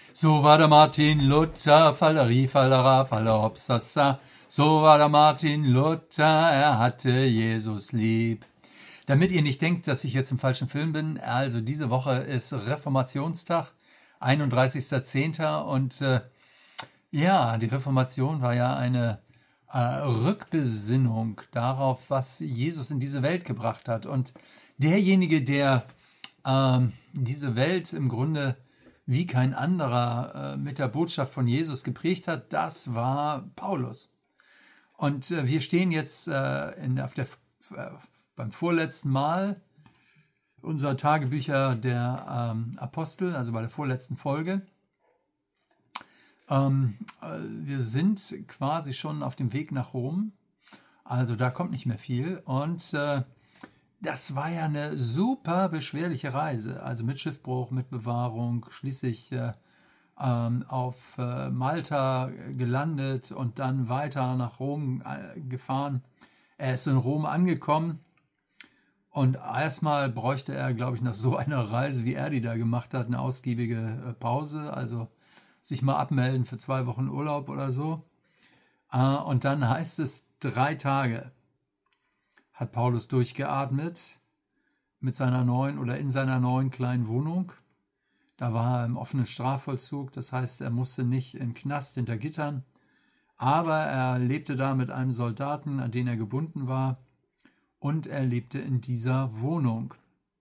So war der Martin Luther, Falleri, Fallera, Fallerhopsassa. So war der Martin Luther, er hatte Jesus lieb. Damit ihr nicht denkt, dass ich jetzt im falschen Film bin, also diese Woche ist Reformationstag, 31.10. Und ja, die Reformation war ja eine Rückbesinnung darauf, was Jesus in diese Welt gebracht hat. Und derjenige, der diese Welt im Grunde wie kein anderer mit der Botschaft von Jesus geprägt hat, das war Paulus. Und wir stehen jetzt beim vorletzten Mal unserer Tagebücher der Apostel, also bei der vorletzten Folge. Wir sind quasi schon auf dem Weg nach Rom, also da kommt nicht mehr viel. Und das war ja eine super beschwerliche Reise, also mit Schiffbruch, mit Bewahrung, schließlich auf Malta gelandet und dann weiter nach Rom gefahren. Er ist in Rom angekommen und erstmal bräuchte er, glaube ich, nach so einer Reise, wie er die da gemacht hat, eine ausgiebige Pause, also sich mal abmelden für 2 Wochen Urlaub oder so. Und dann heißt es 3 Tage hat Paulus durchgeatmet in seiner neuen kleinen Wohnung. Da war er im offenen Strafvollzug, das heißt, er musste nicht in den Knast hinter Gittern, aber er lebte da mit einem Soldaten, an den er gebunden war, und er lebte in dieser Wohnung.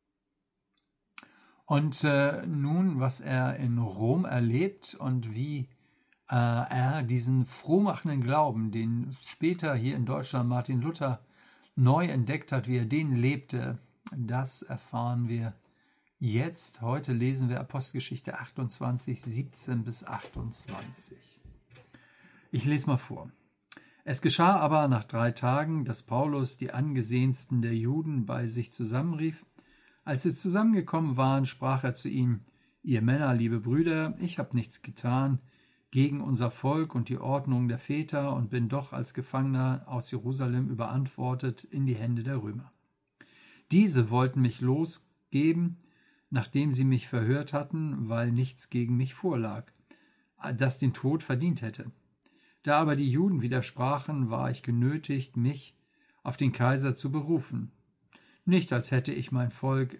Und nun, was er in Rom erlebt und wie er diesen frohmachenden Glauben, den später hier in Deutschland Martin Luther neu entdeckt hat, wie er den lebte, das erfahren wir jetzt. Heute lesen wir Apostelgeschichte 28, 17 bis 28. Ich lese mal vor. Es geschah aber nach 3 Tagen, dass Paulus die angesehensten der Juden bei sich zusammenrief. Als sie zusammengekommen waren, sprach er zu ihnen: Ihr Männer, liebe Brüder, ich habe nichts getan gegen unser Volk und die Ordnung der Väter und bin doch als Gefangener aus Jerusalem überantwortet in die Hände der Römer. Diese wollten mich losgeben, nachdem sie mich verhört hatten, weil nichts gegen mich vorlag, das den Tod verdient hätte. Da aber die Juden widersprachen, war ich genötigt, mich auf den Kaiser zu berufen. Nicht, als hätte ich mein Volk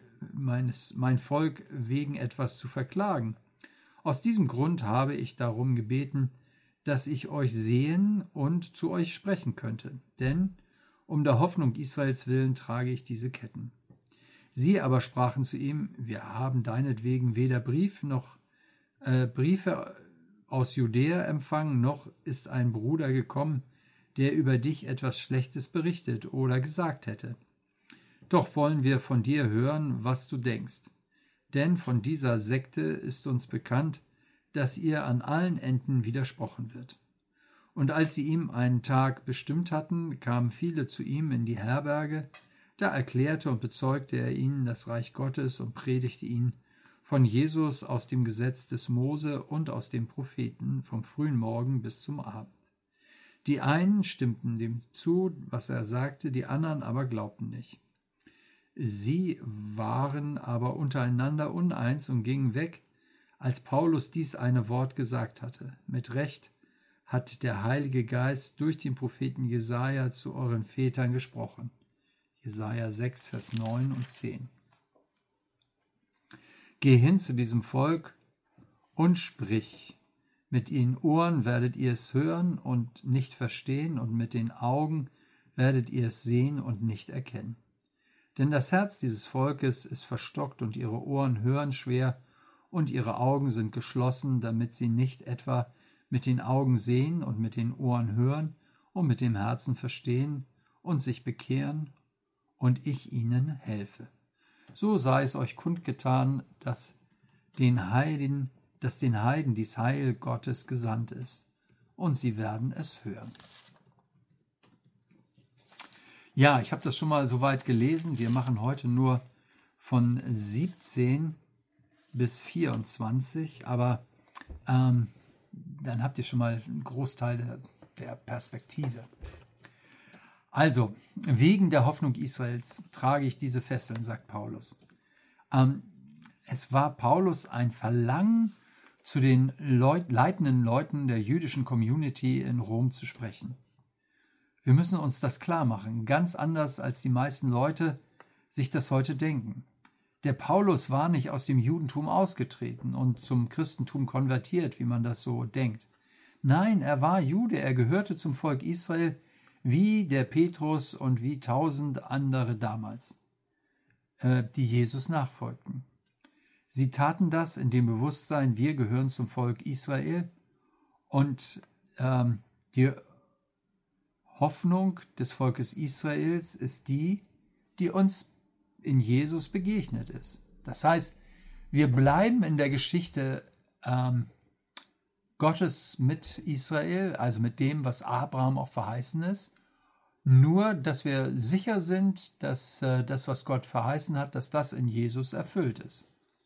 wegen etwas zu verklagen. Aus diesem Grund habe ich darum gebeten, dass ich euch sehen und zu euch sprechen könnte, denn um der Hoffnung Israels willen trage ich diese Ketten. Sie aber sprachen zu ihm: Wir haben deinetwegen weder Brief noch Briefe aus Judäa empfangen, noch ist ein Bruder gekommen, der über dich etwas Schlechtes berichtet oder gesagt hätte. Doch wollen wir von dir hören, was du denkst. Denn von dieser Sekte ist uns bekannt, dass ihr an allen Enden widersprochen wird. Und als sie ihm einen Tag bestimmt hatten, kamen viele zu ihm in die Herberge. Da erklärte und bezeugte er ihnen das Reich Gottes und predigte ihnen von Jesus aus dem Gesetz des Mose und aus den Propheten vom frühen Morgen bis zum Abend. Die einen stimmten dem zu, was er sagte, die anderen aber glaubten nicht. Sie waren aber untereinander uneins und gingen weg, als Paulus dies eine Wort gesagt hatte. Mit Recht hat der Heilige Geist durch den Propheten Jesaja zu euren Vätern gesprochen. Jesaja 6, Vers 9 und 10. Geh hin zu diesem Volk und sprich. Mit ihren Ohren werdet ihr es hören und nicht verstehen, und mit den Augen werdet ihr es sehen und nicht erkennen. Denn das Herz dieses Volkes ist verstockt und ihre Ohren hören schwer und ihre Augen sind geschlossen, damit sie nicht etwa mit den Augen sehen und mit den Ohren hören und mit dem Herzen verstehen und sich bekehren und ich ihnen helfe. So sei es euch kundgetan, dass den Heiden dies Heil Gottes gesandt ist, und sie werden es hören. Ja, ich habe das schon mal soweit gelesen. Wir machen heute nur von 17 bis 24, aber dann habt ihr schon mal einen Großteil der Perspektive. Also, wegen der Hoffnung Israels trage ich diese Fesseln, sagt Paulus. Es war Paulus ein Verlangen zu den leitenden Leuten der jüdischen Community in Rom zu sprechen. Wir müssen uns das klar machen, ganz anders als die meisten Leute sich das heute denken. Der Paulus war nicht aus dem Judentum ausgetreten und zum Christentum konvertiert, wie man das so denkt. Nein, er war Jude, er gehörte zum Volk Israel, wie der Petrus und wie 1000 andere damals, die Jesus nachfolgten. Sie taten das in dem Bewusstsein, wir gehören zum Volk Israel und die Hoffnung des Volkes Israels ist die uns in Jesus begegnet ist. Das heißt, wir bleiben in der Geschichte Gottes mit Israel, also mit dem, was Abraham auch verheißen ist, nur, dass wir sicher sind, dass das, was Gott verheißen hat, dass das in Jesus erfüllt ist.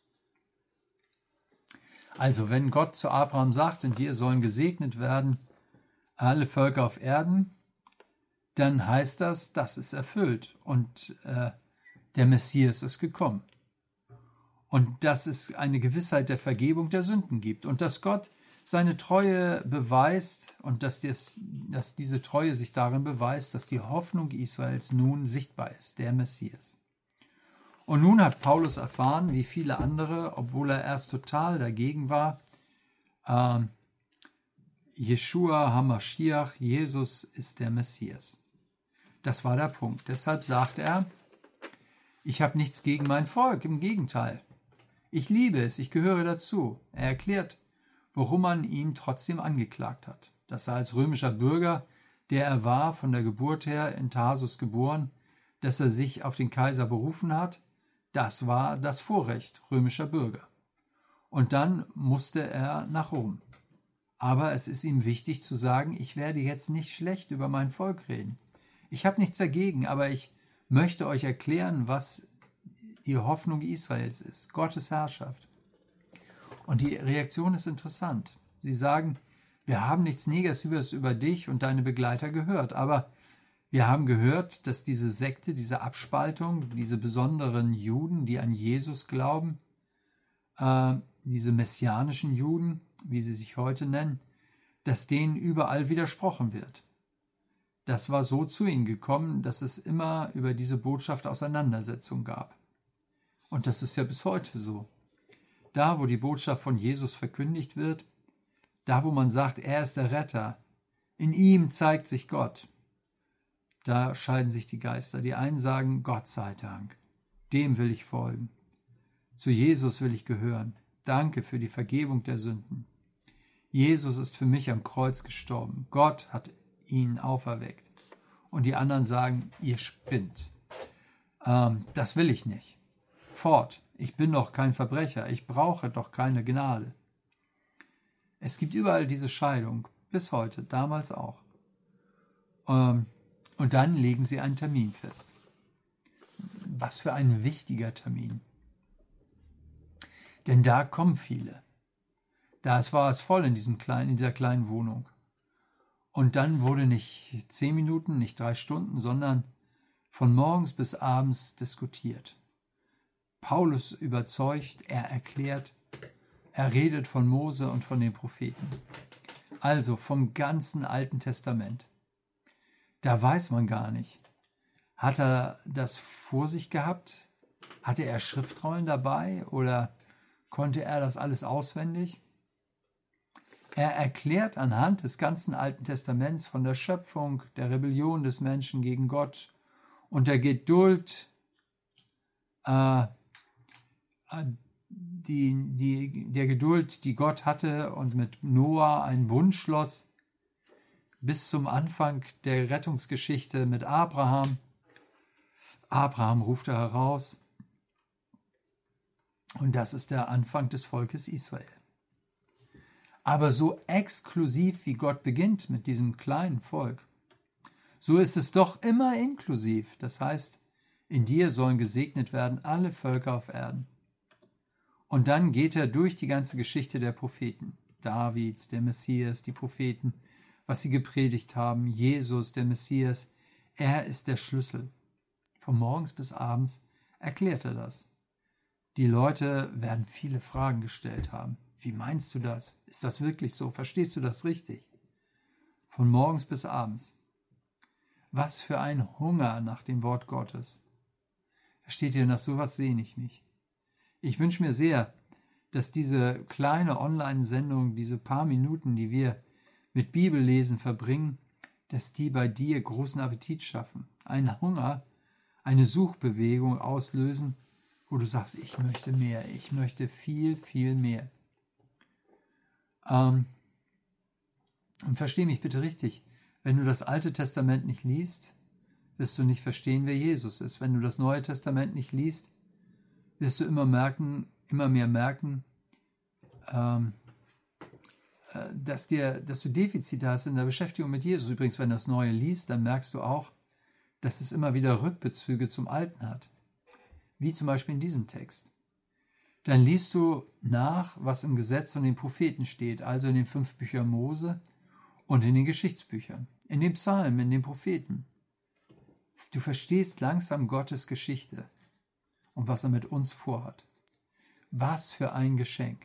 Also, wenn Gott zu Abraham sagt, in dir sollen gesegnet werden alle Völker auf Erden, dann heißt das, das ist erfüllt und der Messias ist gekommen. Und dass es eine Gewissheit der Vergebung der Sünden gibt und dass Gott seine Treue beweist und dass diese Treue sich darin beweist, dass die Hoffnung Israels nun sichtbar ist, der Messias. Und nun hat Paulus erfahren, wie viele andere, obwohl er erst total dagegen war, Jeschua HaMashiach, Jesus ist der Messias. Das war der Punkt. Deshalb sagt er, ich habe nichts gegen mein Volk, im Gegenteil. Ich liebe es, ich gehöre dazu. Er erklärt, worum man ihn trotzdem angeklagt hat. Dass er als römischer Bürger, der er war, von der Geburt her in Tarsus geboren, dass er sich auf den Kaiser berufen hat, das war das Vorrecht römischer Bürger. Und dann musste er nach Rom. Aber es ist ihm wichtig zu sagen, ich werde jetzt nicht schlecht über mein Volk reden. Ich habe nichts dagegen, aber ich möchte euch erklären, was die Hoffnung Israels ist, Gottes Herrschaft. Und die Reaktion ist interessant. Sie sagen, wir haben nichts Negatives über dich und deine Begleiter gehört, aber wir haben gehört, dass diese Sekte, diese Abspaltung, diese besonderen Juden, die an Jesus glauben, diese messianischen Juden, wie sie sich heute nennen, dass denen überall widersprochen wird. Das war so zu ihnen gekommen, dass es immer über diese Botschaft Auseinandersetzung gab. Und das ist ja bis heute so. Da, wo die Botschaft von Jesus verkündigt wird, da, wo man sagt, er ist der Retter, in ihm zeigt sich Gott, da scheiden sich die Geister. Die einen sagen, Gott sei Dank, dem will ich folgen. Zu Jesus will ich gehören. Danke für die Vergebung der Sünden. Jesus ist für mich am Kreuz gestorben. Gott hat ihn auferweckt. Und die anderen sagen, ihr spinnt. Das will ich nicht. Fort, ich bin doch kein Verbrecher. Ich brauche doch keine Gnade. Es gibt überall diese Scheidung, bis heute, damals auch. Und dann legen sie einen Termin fest. Was für ein wichtiger Termin. Denn da kommen viele. Da war es voll in dieser kleinen Wohnung. Und dann wurde nicht 10 Minuten, nicht 3 Stunden, sondern von morgens bis abends diskutiert. Paulus überzeugt, er erklärt, er redet von Mose und von den Propheten. Also vom ganzen Alten Testament. Da weiß man gar nicht. Hat er das vor sich gehabt? Hatte er Schriftrollen dabei oder konnte er das alles auswendig? Er erklärt anhand des ganzen Alten Testaments von der Schöpfung, der Rebellion des Menschen gegen Gott und der Geduld, der Geduld, die Gott hatte und mit Noah einen Bund schloss, bis zum Anfang der Rettungsgeschichte mit Abraham. Abraham ruft er heraus. Und das ist der Anfang des Volkes Israel. Aber so exklusiv wie Gott beginnt mit diesem kleinen Volk, so ist es doch immer inklusiv. Das heißt, in dir sollen gesegnet werden alle Völker auf Erden. Und dann geht er durch die ganze Geschichte der Propheten. David, der Messias, die Propheten, was sie gepredigt haben, Jesus, der Messias, er ist der Schlüssel. Von morgens bis abends erklärt er das. Die Leute werden viele Fragen gestellt haben. Wie meinst du das? Ist das wirklich so? Verstehst du das richtig? Von morgens bis abends. Was für ein Hunger nach dem Wort Gottes. Versteht ihr, nach sowas sehne ich mich. Ich wünsche mir sehr, dass diese kleine Online-Sendung, diese paar Minuten, die wir mit Bibellesen verbringen, dass die bei dir großen Appetit schaffen, einen Hunger, eine Suchbewegung auslösen, wo du sagst, ich möchte mehr, ich möchte viel, viel mehr. Und versteh mich bitte richtig, wenn du das Alte Testament nicht liest, wirst du nicht verstehen, wer Jesus ist. Wenn du das Neue Testament nicht liest, wirst du immer mehr merken, dass du Defizite hast in der Beschäftigung mit Jesus. Übrigens, wenn du das Neue liest, dann merkst du auch, dass es immer wieder Rückbezüge zum Alten hat. Wie zum Beispiel in diesem Text. Dann liest du nach, was im Gesetz und den Propheten steht, also in den 5 Büchern Mose und in den Geschichtsbüchern, in den Psalmen, in den Propheten. Du verstehst langsam Gottes Geschichte und was er mit uns vorhat. Was für ein Geschenk.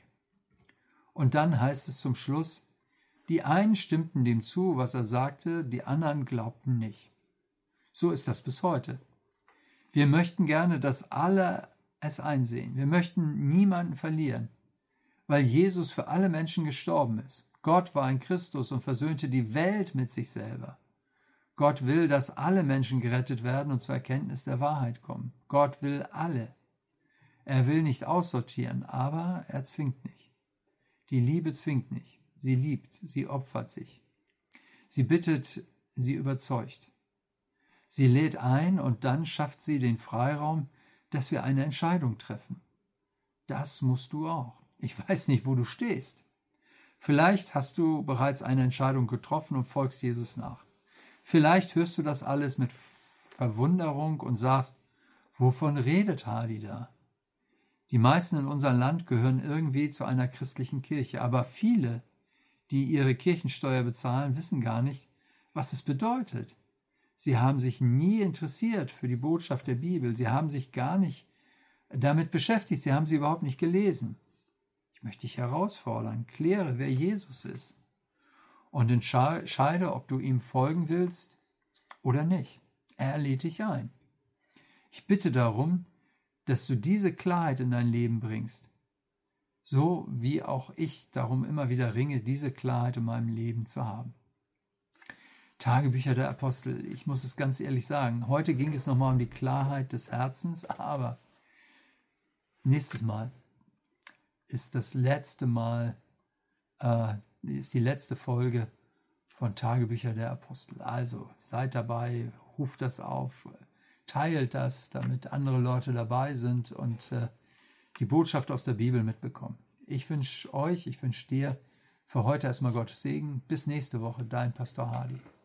Und dann heißt es zum Schluss, die einen stimmten dem zu, was er sagte, die anderen glaubten nicht. So ist das bis heute. Wir möchten gerne, dass alle es einsehen. Wir möchten niemanden verlieren, weil Jesus für alle Menschen gestorben ist. Gott war in Christus und versöhnte die Welt mit sich selber. Gott will, dass alle Menschen gerettet werden und zur Erkenntnis der Wahrheit kommen. Gott will alle. Er will nicht aussortieren, aber er zwingt nicht. Die Liebe zwingt nicht. Sie liebt, sie opfert sich. Sie bittet, sie überzeugt. Sie lädt ein und dann schafft sie den Freiraum, dass wir eine Entscheidung treffen. Das musst du auch. Ich weiß nicht, wo du stehst. Vielleicht hast du bereits eine Entscheidung getroffen und folgst Jesus nach. Vielleicht hörst du das alles mit Verwunderung und sagst, wovon redet Hadi da? Die meisten in unserem Land gehören irgendwie zu einer christlichen Kirche, aber viele, die ihre Kirchensteuer bezahlen, wissen gar nicht, was es bedeutet. Sie haben sich nie interessiert für die Botschaft der Bibel. Sie haben sich gar nicht damit beschäftigt. Sie haben sie überhaupt nicht gelesen. Ich möchte dich herausfordern. Kläre, wer Jesus ist. Und entscheide, ob du ihm folgen willst oder nicht. Er lädt dich ein. Ich bitte darum, dass du diese Klarheit in dein Leben bringst. So wie auch ich darum immer wieder ringe, diese Klarheit in meinem Leben zu haben. Tagebücher der Apostel, ich muss es ganz ehrlich sagen, heute ging es nochmal um die Klarheit des Herzens, aber nächstes Mal ist ist die letzte Folge von Tagebücher der Apostel. Also seid dabei, ruft das auf, teilt das, damit andere Leute dabei sind und die Botschaft aus der Bibel mitbekommen. Ich wünsche dir für heute erstmal Gottes Segen. Bis nächste Woche, dein Pastor Hadi.